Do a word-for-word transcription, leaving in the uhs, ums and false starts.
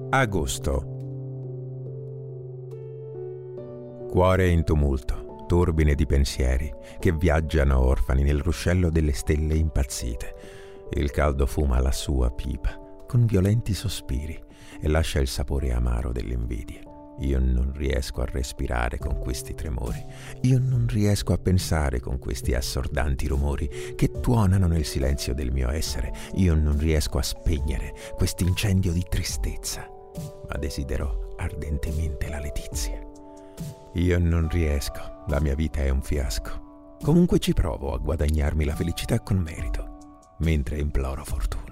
Agosto. Cuore in tumulto, turbine di pensieri che viaggiano orfani nel ruscello delle stelle impazzite. Il caldo fuma la sua pipa con violenti sospiri e lascia il sapore amaro dell'invidia. Io non riesco a respirare con questi tremori. Io non riesco a pensare con questi assordanti rumori che tuonano nel silenzio del mio essere. Io non riesco a spegnere quest'incendio di tristezza, ma desidero ardentemente la letizia. Io non riesco, la mia vita è un fiasco. Comunque ci provo a guadagnarmi la felicità con merito, mentre imploro fortuna.